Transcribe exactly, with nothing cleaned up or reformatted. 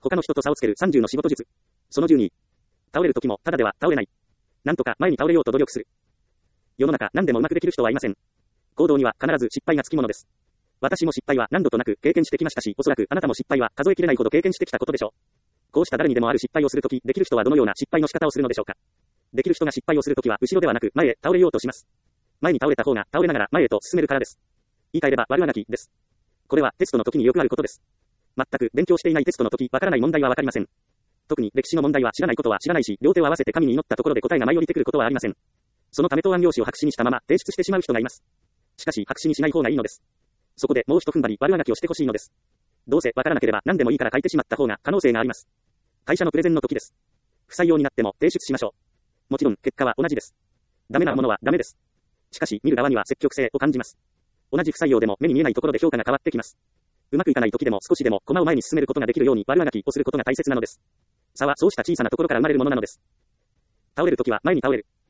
他の人と差をつけるさんじゅうの仕事術。そのじゅうに。倒れる時もただでは倒れない。なんとか前に倒れようと努力する。世の中何でもうまくできる人はいません。行動には必ず失敗がつきものです。私も失敗は何度となく経験してきましたし、おそらくあなたも失敗は数えきれないほど経験してきたことでしょう。こうした誰にでもある失敗をするとき、できる人はどのような失敗の仕方をするのでしょうか。できる人が失敗をするときは後ろではなく前へ倒れようとします。前に倒れた方が倒れながら前へと進めるからです。言い換えれば悪あがきです。これはテストの時によくあることです。全く勉強していないテストの時、わからない問題はわかりません。特に歴史の問題は知らないことは知らないし、両手を合わせて神に祈ったところで答えが舞い降りてくることはありません。そのため答案用紙を白紙にしたまま提出してしまう人がいます。しかし白紙にしない方がいいのです。そこでもう一踏ん張り悪あがきをしてほしいのです。どうせわからなければ何でもいいから書いてしまった方が可能性があります。会社のプレゼンの時です。不採用になっても提出しましょう。もちろん結果は同じです。ダメなものはダメです。しかし見る側には積極性を感じます。同じ不採用でも目に見えないところで評価が変わってきます。うまくいかない時でも少しでも駒を前に進めることができるように悪あがきをすることが大切なのです。差はそうした小さなところから生まれるものなのです。倒れるときは前に倒れる。